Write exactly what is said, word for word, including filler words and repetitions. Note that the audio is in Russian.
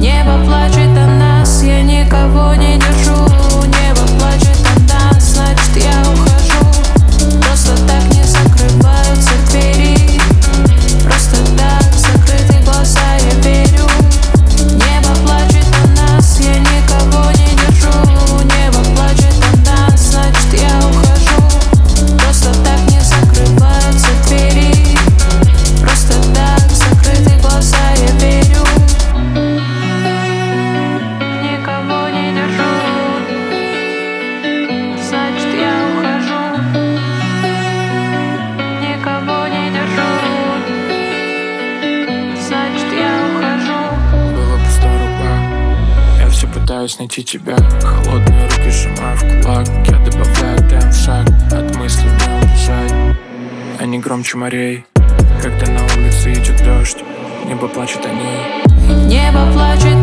Небо плачет о нас, я никого не держу. Небо плачет о нас, значит я ухожу. Просто так не закрываются двери. Просто так закрыты глаза, я верю. Небо плачет о нас, я никого не держу. Небо плачет о нас, значит я ухожу. Просто так не закрываются двери. Просто так закрыты глаза, я верю. Никого не держу, значит я ухожу. Никого не держу, значит я ухожу. Была пустая рука, я все пытаюсь найти тебя. Холодные руки сжимаю в кулак, я добавляю темп в шаг. От мыслей не убежать, они громче морей. Когда на улице идет дождь, небо плачет о ней. Небо плачет